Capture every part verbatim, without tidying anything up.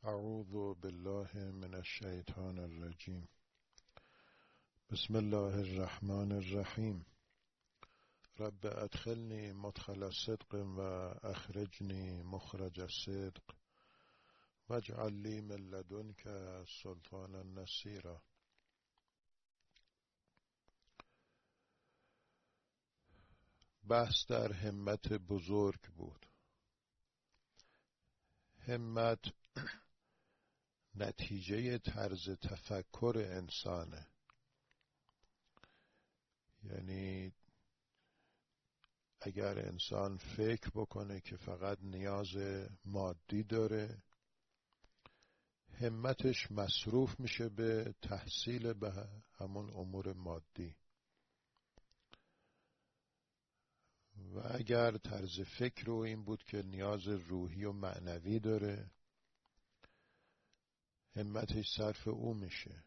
اعوذ بالله من الشیطان الرجیم. بسم الله الرحمن الرحیم. رب ادخلنی مدخل صدق و اخرجنی مخرج صدق واجعل لی من لدنک سلطانا نصیرا. بحث در همت بزرگ بود. همت نتیجه طرز تفکر انسانه. یعنی اگر انسان فکر بکنه که فقط نیاز مادی داره، همتش مصروف میشه به تحصیل به همون امور مادی. و اگر طرز فکر او این بود که نیاز روحی و معنوی داره، همتش صرف او میشه.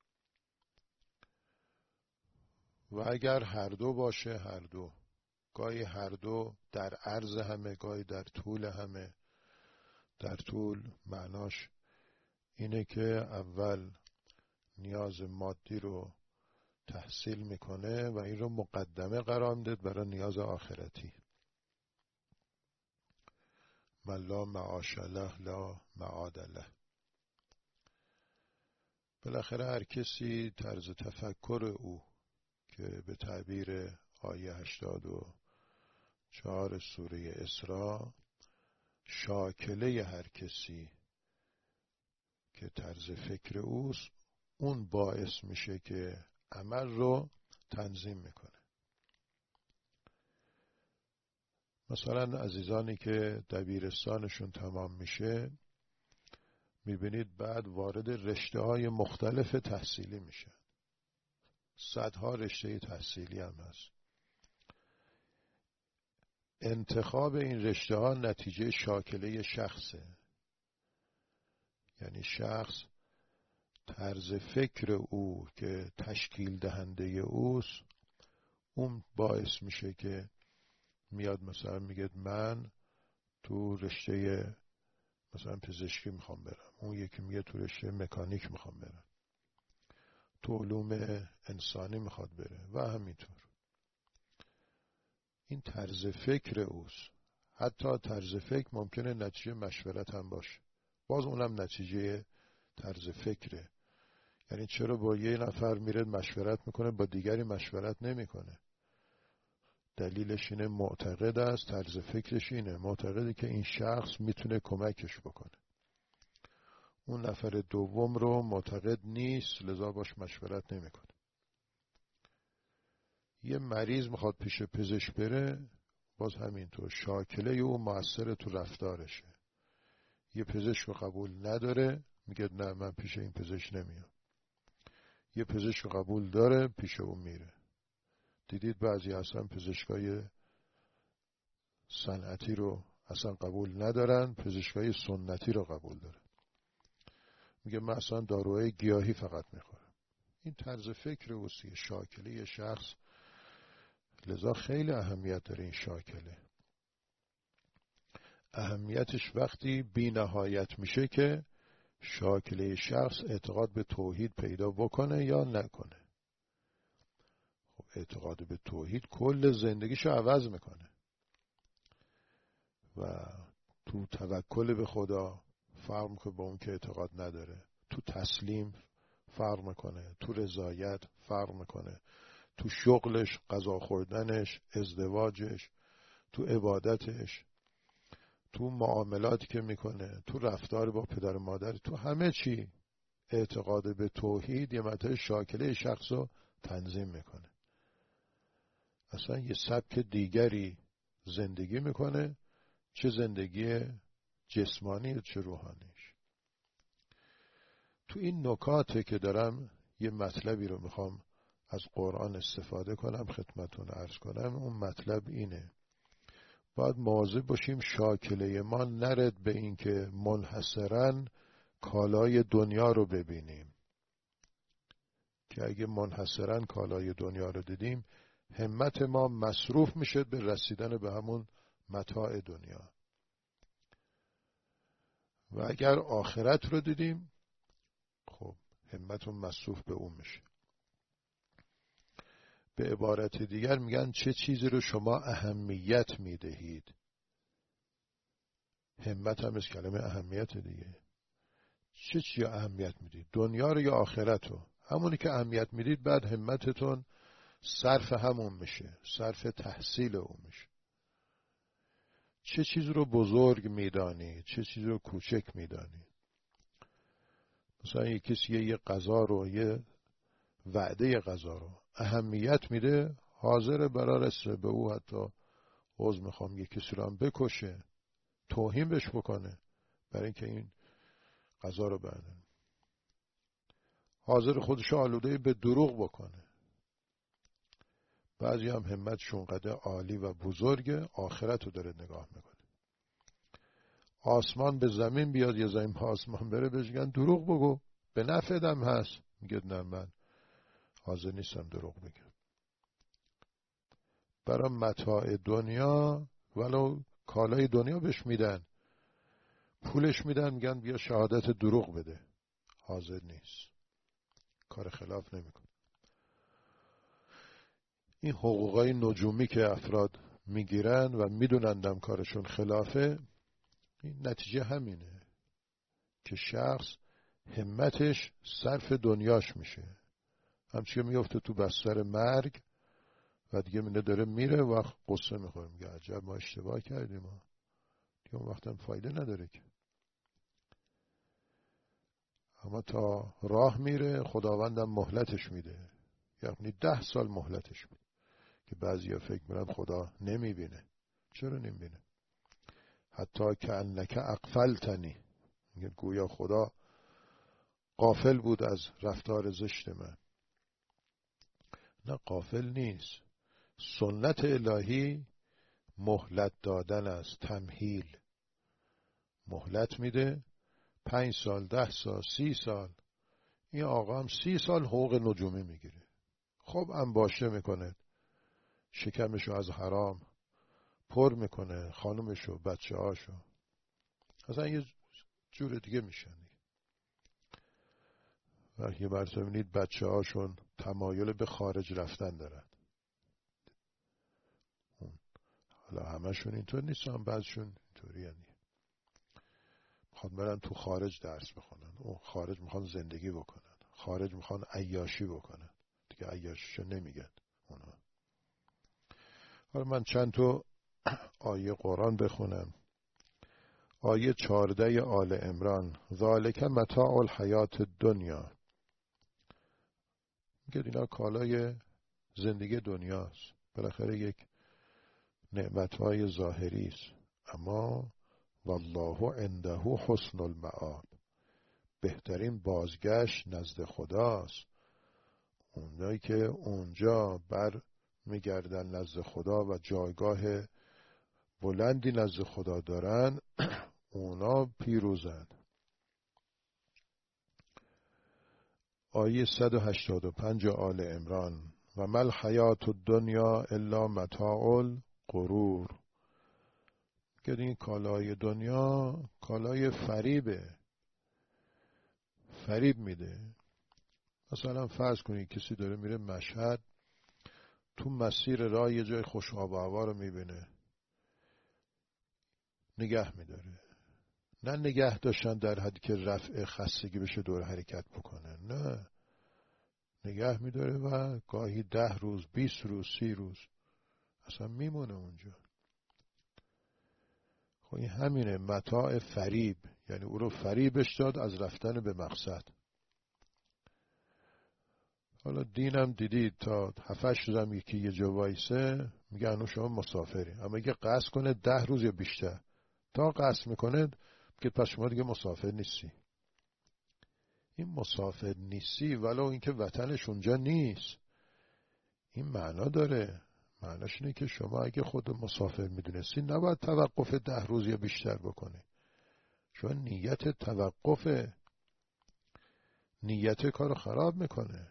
و اگر هر دو باشه، هر دو گاهی هر دو در عرض همه، گاهی در طول همه. در طول معناش اینه که اول نیاز مادی رو تحصیل میکنه و این رو مقدمه قرار میده برای نیاز آخرتی. من لا معاش له لا معاد له. بالاخره هر کسی طرز تفکر او که به تعبیر آیه هشتاد و چهار سوره اسراء شاکله هر کسی که طرز فکر اوست، اون باعث میشه که عمل رو تنظیم میکنه. مثلا عزیزانی که دبیرستانشون تمام میشه، میبینید بعد وارد رشته های مختلف تحصیلی میشه. صدها رشته تحصیلی هم هست. انتخاب این رشته ها نتیجه شاکله شخصه. یعنی شخص طرز فکر او که تشکیل دهنده اوست، اون باعث میشه که میاد مثلا میگه من تو رشته مثلا پزشکی میخوام برم، اون یکی میگه تو رشته مکانیک میخوام برم، تو علوم انسانی میخواد بره و همینطور. این طرز فکر اوست. حتی طرز فکر ممکنه نتیجه مشورت هم باشه، باز اونم نتیجه طرز فکره. یعنی چرا با یه نفر میره مشورت میکنه با دیگری مشورت نمیکنه؟ دلیلش اینه معتقد است، طرز فکرش اینه، معتقده که این شخص میتونه کمکش بکنه. اون نفر دوم رو معتقد نیست، لذا باش مشورت نمیکنه. یه مریض میخواد پیش پزشک بره، باز همینطور شاکله او مؤثر تو رفتارشه. یه پزشک قبول نداره، میگه نه من پیش این پزشک نمیام. یه پزشک قبول داره، پیش اون میره. دیدید بعضی اصلا پزشکای صنعتی رو اصلا قبول ندارن، پزشکای سنتی رو قبول دارن. میگه من اصلا داروهای گیاهی فقط میخورم. این طرز فکر اوست، شاکله شخص. لذا خیلی اهمیت داره این شاکله. اهمیتش وقتی بی نهایت میشه که شاکله شخص اعتقاد به توحید پیدا بکنه یا نکنه. خب اعتقاد به توحید کل زندگیشو عوض میکنه. و تو توکل به خدا فرق میکنه با اون که اعتقاد نداره. تو تسلیم فرق میکنه. تو رضایت فرق میکنه. تو شغلش، غذا خوردنش، ازدواجش، تو عبادتش، تو معاملاتی که میکنه، تو رفتار با پدر و مادر، تو همه چی اعتقاد به توحید یه مطلب شاکله شخص رو تنظیم میکنه. اصلا یه سبک دیگری زندگی میکنه، چه زندگی جسمانی چه روحانیش. تو این نکاته که دارم یه مطلبی رو میخوام از قرآن استفاده کنم خدمتون عرض کنم. اون مطلب اینه: باید مواظب باشیم شاکله ما نرد به این که منحصراً کالای دنیا رو ببینیم، که اگه منحصراً کالای دنیا رو دیدیم همت ما مصروف میشه به رسیدن به همون متاع دنیا. و اگر آخرت رو دیدیم خب همتون مصروف به اون میشه. به عبارت دیگر میگن چه چیزی رو شما اهمیت میدهید. همت هم از کلمه اهمیت دیگه. چه چیزی اهمیت میدید؟ دنیا رو یا آخرت رو؟ همونی که اهمیت میدید بعد همتتون صرف همون میشه، صرف تحصیل اون میشه. چه چیز رو بزرگ میدانی، چه چیز رو کوچک میدانی. مثلا یک کسی یه غذا رو، یه وعده غذا رو اهمیت میده، حاضر برای رسه به او حتی عوض میخوام یک کسی رو هم بکشه، توهین بهش بکنه برای اینکه این غذا رو بردن. حاضر خودش آلوده به دروغ بکنه. بعضی هم همتشون قدر عالی و بزرگه، آخرت رو داره نگاه میکنه. آسمان به زمین بیاد یا زمین به آسمان بره بهش میگن دروغ بگو به نفعم هست، میگه نه من حاضر نیستم دروغ بگم. برای متاع دنیا ولو کالای دنیا بهش میدن، پولش میدن، میگن بیا شهادت دروغ بده، حاضر نیست، کار خلاف نمیکنه. این حقوقای نجومی که افراد میگیرن و میدونندم کارشون خلافه، این نتیجه همینه که شخص همتش صرف دنیاش میشه، همچه میفته تو بستر مرگ و دیگه منه داره میره و قصه میخوره، میگه عجب ما اشتباه کردیم، ما دیگه اون وقت هم فایده نداره که. اما تا راه میره خداوندم مهلتش میده، یعنی ده سال مهلتش میده که بعضیا فکر میکنن خدا نمیبینه. چرا نمیبینه؟ حتی که انک اغفلتنی، میگه گویا خدا غافل بود از رفتار زشت من. نه، غافل نیست. سنت الهی مهلت دادن است، تمهیل. مهلت میده پنج سال، ده سال، سی سال. این آقا هم سی سال حقوق نجومی میگیره. خب انباشته میکنه، شکمشو از حرام پر میکنه، خانومشو، بچه هاشو، اصلا یه جور دیگه میشن. و یه مرتبه میبینید بچه هاشون تمایل به خارج رفتن دارن. حالا همشون اینطور نیستن، بعضشون اینطوری هنی میخوان برن تو خارج درس بخونن، اون خارج میخوان زندگی بکنن، خارج میخوان عیاشی بکنن، دیگه عیاشیشو نمیگن اونا. حالا من چند تا آیه قرآن بخونم. آیه چهارده آل عمران، ذالک متاع الحیات الدنیا، میگه اینا کالای زندگی دنیاست، بالاخره یک نعمتهای ظاهری است، اما والله عنده حسن المآب، بهترین بازگشت نزد خداست. اونایی که اونجا بر میگردن نزد خدا و جایگاه بلندی نزد خدا دارن، اونا پیروزن. آیه صد و هشتاد و پنج آل عمران، و مل حیات الدنیا الا متاع الغرور، که این کالای دنیا کالای فریبه، فریب میده. مثلا فرض کنید کسی داره میره مشهد، تو مسیر راه یه جای خوش آب و هوا رو میبینه، نگه میداره. نه نگه داشتن در حدی که رفع خستگی بشه دور حرکت بکنه، نه، نگه میداره و گاهی ده روز، بیست روز، سی روز اصلا میمونه اونجا. خب این همینه، متاع فریب، یعنی او رو فریبش داد از رفتن به مقصد. حالا دینم دیدید تا هفتش روزم یکی یه جا وایسه میگه انو شما مسافری، اما اگه قصد کنه ده روز یا بیشتر، تا قصد میکنه که پس شما دیگه مسافر نیستی. این مسافر نیستی ولو اینکه وطنش اونجا نیست، این معنا داره. معناش اینه که شما اگه خود مسافر میدونستی نباید توقف ده روز یا بیشتر بکنی. شما نیت توقف، نیت کارو خراب میکنه.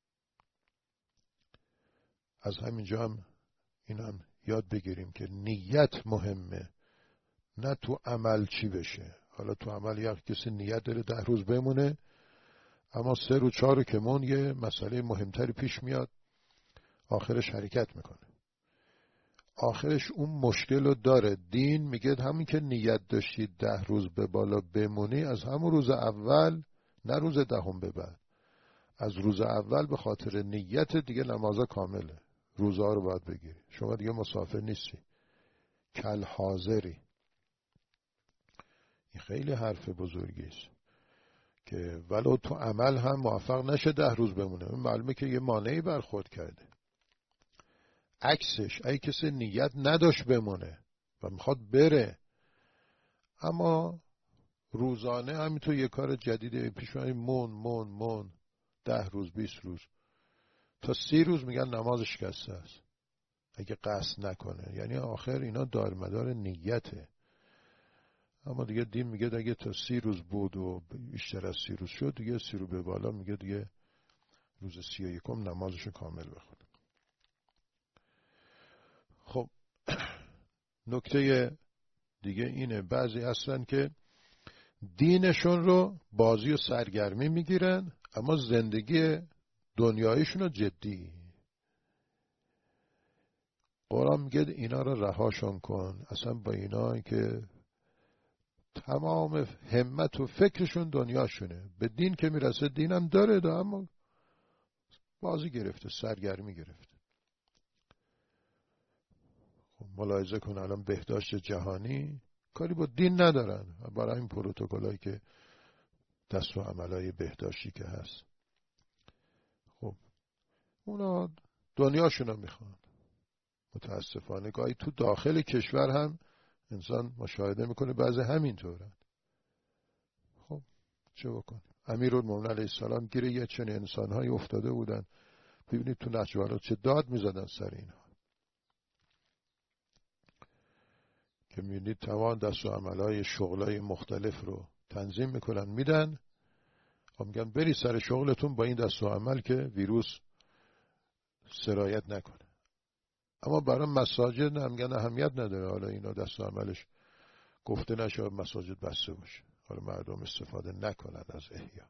از همینجا هم این هم یاد بگیریم که نیت مهمه، نه تو عمل چی بشه. حالا تو عمل یک کسی نیت داره ده روز بمونه، اما سه رو چهار رو که مون یه مسئله مهمتری پیش میاد، آخرش حرکت میکنه. آخرش اون مشکل رو داره. دین میگه همین که نیت داشتی ده روز به بالا بمونی، از همون روز اول، نه روز دهم به بعد، از روز اول به خاطر نیت دیگه نمازا کامله، روزها رو باید بگیری. شما دیگه مسافر نیستی، کل حاضری. این خیلی حرف بزرگی است که ولو تو عمل هم موفق نشه ده روز بمونه، معلومه که یه مانعی برخورد کرده. عکسش اگه کسی نیت نداشت بمونه و میخواد بره، اما روزانه همینطور یه کار جدیده پیش میاد، مون مون مون ده روز بیست روز تا سی روز میگن نماز شکسته است اگه قصد نکنه. یعنی آخر اینا دارمدار نیته. اما دیگه دین میگه اگه تا سی روز بود و بیشتر از سی روز شد، دیگه سی رو به بالا میگه دیگه روز سی و یکم نمازشو کامل بخونه. خب نکته دیگه اینه، بعضی هستن که دینشون رو بازی و سرگرمی میگیرن، اما زندگی دنیایشون رو جدی. قرآن میگه اینا رو رهاشون کن، اصلا با اینا که تمام همت و فکرشون دنیاشونه. به دین که میرسه دینم داره دا، اما بازی گرفته، سرگرمی گرفته. خب ملاحظه کن الان بهداشت جهانی کاری با دین ندارن، برای این پروتکلایی که دست و عملای بهداشتی که هست. خب اونا دنیاشونو میخوان. متاسفانه گاهی تو داخل کشور هم انسان مشاهده میکنه بعضی همینطورن. خب چه بکنیم؟ امیرالمومنین علیه السلام گیر یه چنین انسانهایی افتاده بودن، ببینید تو نهجوالات چه داد میزدن سر اینها، که میبینید تمام دست و عملای شغلای مختلف رو تنظیم میکنن میدن و میگن بری سر شغلتون با این دست و عمل که ویروس سرایت نکنه. اما برای مساجد نه، میگن اهمیت نداره، حالا اینا دست و عملش گفته نشه مساجد بسته باشه، حالا مردم استفاده نکنن از احیا.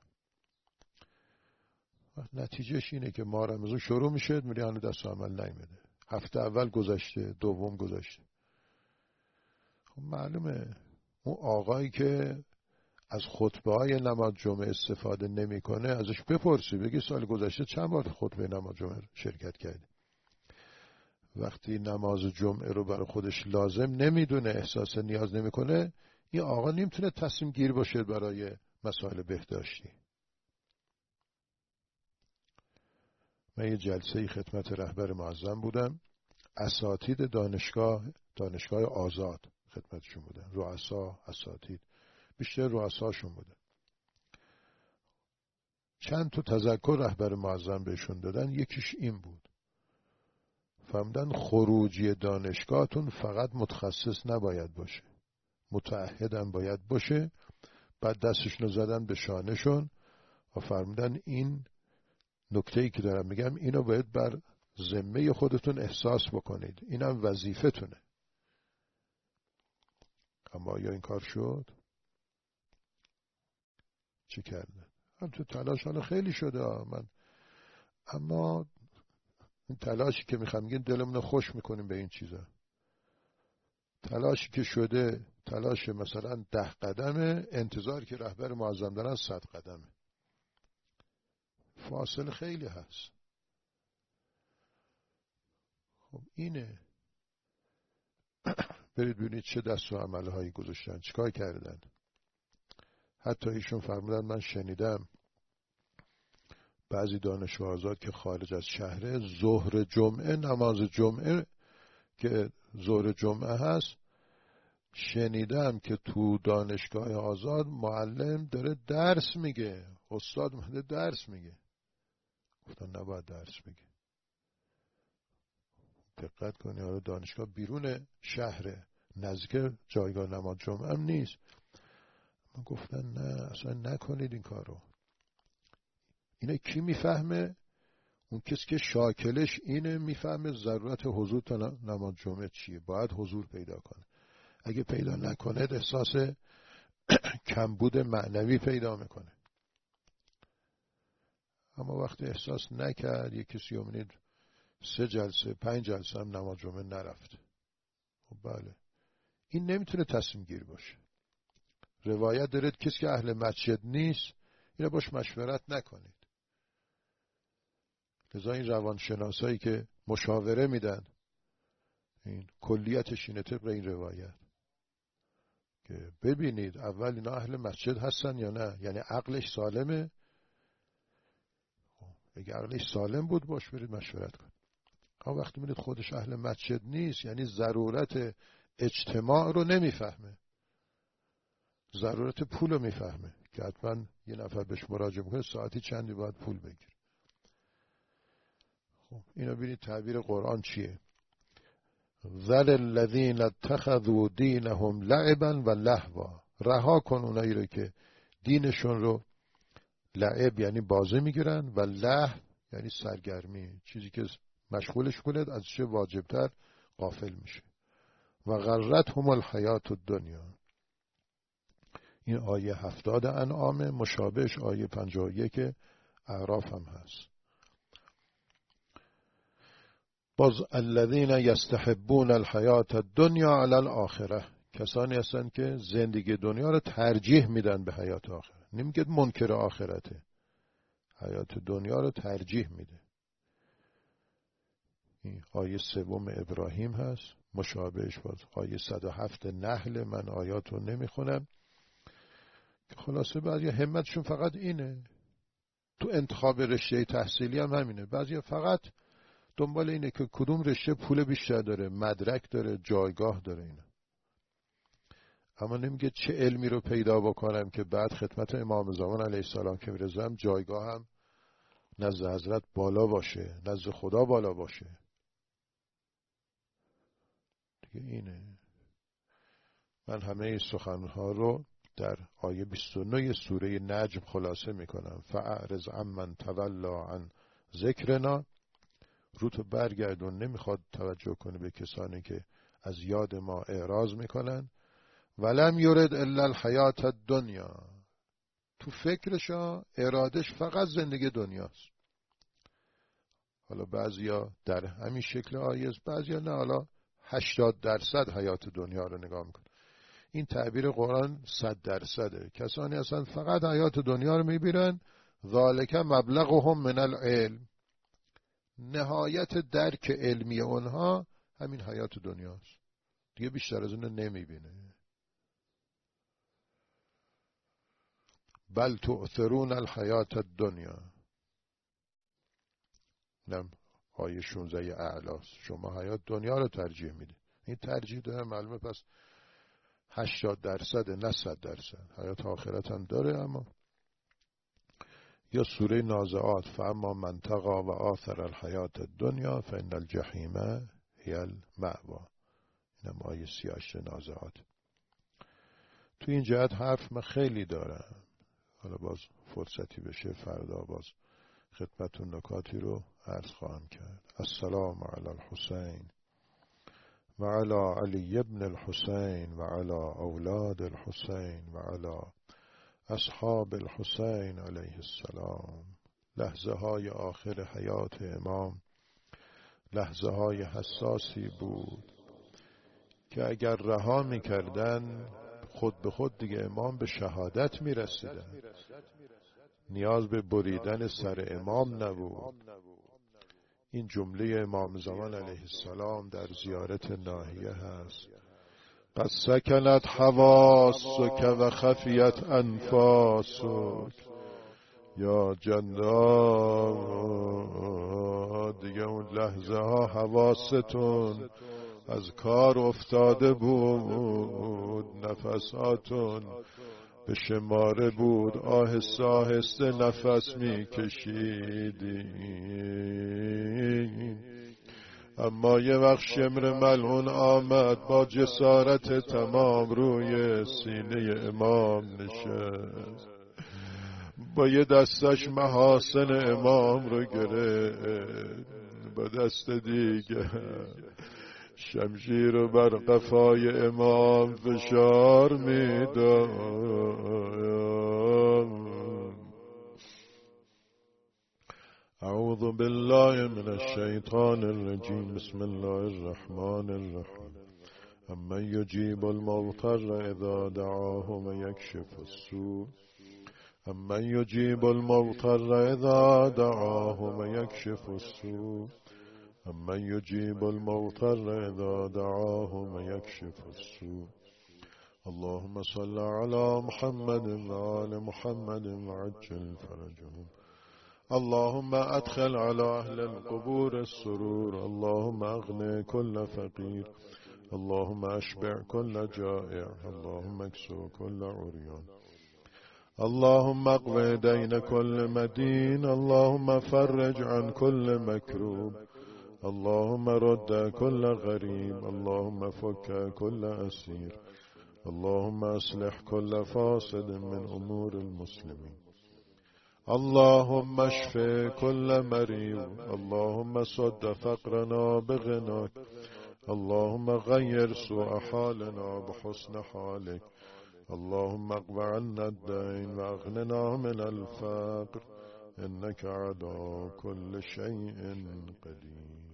نتیجهش اینه که ماه رمضان شروع میشه میری هنوز دست و عمل نیمده، هفته اول گذشته، دوم گذشته. خب معلومه اون آقایی که از خطبه های نماز جمعه استفاده نمیکنه ازش بپرسی، بگی سال گذشته چند بار خطبه نماز جمعه شرکت کردی؟ وقتی نماز جمعه رو برای خودش لازم نمیدونه، احساس نیاز نمیکنه، این آقا نمیتونه تصمیم گیر باشه برای مسائل بهداشتی. من یه جلسه خدمت رهبر معظم بودم، اساتید دانشگاه دانشگاه آزاد خدمتشون بودن، رؤسا اساتید، بیشتر رؤساشون بودن. چند تا تذکر رهبر معظم بهشون دادن، یکیش این بود، فهمدن خروجی دانشگاهتون فقط متخصص نباید باشه، متعهدم باید باشه. بعد دستشون رو زدن به شانشون و فرمودن این نکته‌ای که دارم میگم اینو باید بر ذمه خودتون احساس بکنید، اینم وظیفتونه. اما یا این کار شد؟ چی کردن؟ هم تو تلاش حالا خیلی شده من، اما این تلاشی که میخوام میگیم دلمون خوش میکنیم به این چیزا. تلاشی که شده تلاش مثلا ده قدمه، انتظار که رهبر معظم دارن صد قدمه، فاصله خیلی هست. خب اینه. برید ببینید چه دست و عملهایی گذاشتن، چیکار کردن. حتی ایشون فرمودن من شنیدم بعضی دانشجو آزاد که خارج از شهره ظهر جمعه، نماز جمعه که ظهر جمعه هست، شنیدم که تو دانشگاه آزاد معلم داره درس میگه، استاد اومده درس میگه. گفتن نباید درس میگه، دقت کنی، حالا دانشگاه بیرون شهره، نزدیک جایگاه نماز جمعه هم نیست. من گفتن نه اصلا نکنید این کارو. اینه کی میفهمه؟ اون کسی که شاکلش اینه میفهمه ضرورت حضور تا نماز جمعه چیه، باید حضور پیدا کنه. اگه پیدا نکنه احساس کمبود معنوی پیدا میکنه. اما وقتی احساس نکرد، یک کسی امید سه جلسه پنج جلسه هم نماز جمعه نرفته، خب بله، این نمیتونه تصمیم گیر باشه. روایت دارد کسی که اهل مسجد نیست اینا باش مشورت نکنید. لذا این روانشناسایی که مشاوره میدن، این کلیتش اینه طبق این روایت که ببینید اول اینا اهل مسجد هستن یا نه، یعنی عقلش سالمه. اگه عقلش سالم بود باش برید مشورت کنید. اما وقتی میبینید خودش اهل مسجد نیست، یعنی ضرورت اجتماع رو نمیفهمه، ضرورت پول رو میفهمه که حتما یه نفر بهش مراجعه میکنه ساعتی چندی باید پول بگیر. خب اینا ببینید تعبیر قرآن چیه؟ ذل الذین اتخذوا دینهم لعبا و لهوا، رها کن اونایی رو که دینشون رو لعب یعنی بازی میگیرن و لهو یعنی سرگرمی، چیزی که مشغولش کنه از چه واجبتر غافل میشه. و غرتهم الحیات الدنیا. این آیه هفتاد انعام، مشابهش آیه پنجاه و یک اعراف هم هست. باز الذین یستحبون الحیات الدنیا علی الاخره، کسانی هستن که زندگی دنیا رو ترجیح میدن به حیات آخرت. نمیگه منکر آخرته، حیات دنیا رو ترجیح میده. این آیه سوم ابراهیم هست، مشابهش باز آیه صد و هفت نحل. من آیات رو نمیخونم که خلاصه بعضی همتشون فقط اینه. تو انتخاب رشته تحصیلی هم همینه، بعضی فقط دنبال اینه که کدوم رشته پول بیشتر داره، مدرک داره، جایگاه داره. اینا اما نمیگه چه علمی رو پیدا بکنم که بعد خدمت امام زمان علیه السلام که میرزم جایگاه هم نزد حضرت بالا باشه، نزد خدا بالا باشه. دیگه اینه. من همه این سخنها رو در آیه بیست و نه سوره نجم خلاصه میکنم. فاعرض عمن تولی عن ذکرنا، رو تو برگردون، نمیخواد توجه کنه به کسانی که از یاد ما اعراض میکنن. ولم یرد الا الحیات الدنیا، تو فکرشا ارادش فقط زندگی دنیاست. حالا بعضیا در همین شکل آیه، بعضیا نه، حالا هشتاد درصد حیات دنیا رو نگاه میکنه. این تعبیر قرآن صد درصده. کسانی هستن فقط حیات دنیا رو میبینن. ذالک مبلغهم من العلم، نهایت درک علمی اونها همین حیات دنیاست، دیگه بیشتر از اون نمیبینه. بل تؤثرون الحیات الدنیا. نم آیه شانزده اعلاس، شما حیات دنیا رو ترجیح میده. این ترجیح داره معلومه پس هشتاد درصد نه صد درصد حیات آخرت هم داره. اما یا سوره نازعات فاما من طغی و آثر الحیات الدنیا فان الجحیم هی المأوا، اینم آیه سی و هشت نازعات. تو این جهت حرف من خیلی دارم، حالا باز فرصتی بشه فردا باز خدمتون نکاتی رو عرض خواهم کرد. السلام علی الحسین و علی علی ابن الحسین و علی اولاد الحسین و علی اصحاب الحسین علیه السلام. لحظه های آخر حیات امام لحظه های حساسی بود که اگر رها میکردن خود به خود دیگه امام به شهادت میرسیدن، نیاز به بریدن سر امام نبود. این جمله امام زمان علیه السلام در زیارت ناحیه هست: قد سکنت حواسک و خفیت انفاسک. یا جندا، دیگه اون لحظه ها حواستون از کار افتاده بود، نفساتون به شماره بود، آهسته آهسته نفس می کشیدین. اما یه وقت شمر ملعون آمد با جسارت تمام روی سینه امام نشست، با یه دستش محاسن امام رو گرفت، با دست دیگه شمشیر رو بر قفای امام فشار میداد. اعوذ بالله من الشیطان الرجیم. بسم الله الرحمن الرحیم. امن یجیب المضطر اذا دعاه ویکشف السوء امن یجیب المضطر اذا دعاه ویکشف السوء امن یجیب المضطر اذا دعاه ویکشف السوء. اللهم صل على محمد وآل محمد وعجل فرجهم. اللهم ادخل على اهل القبور السرور. اللهم اغني كل فقير. اللهم اشبع كل جائع. اللهم اكسو كل عريان. اللهم اقض دين كل مدين. اللهم فرج عن كل مكروب. اللهم رد كل غريب. اللهم فك كل أسير. اللهم اصلح كل فاسد من أمور المسلمين. اللهم اشف كل مريض. اللهم سد فقرنا بغناك. اللهم غير سوء حالنا بحسن حالك. اللهم اقض عنا الدين واغننا من الفقر إنك على كل شيء قدير.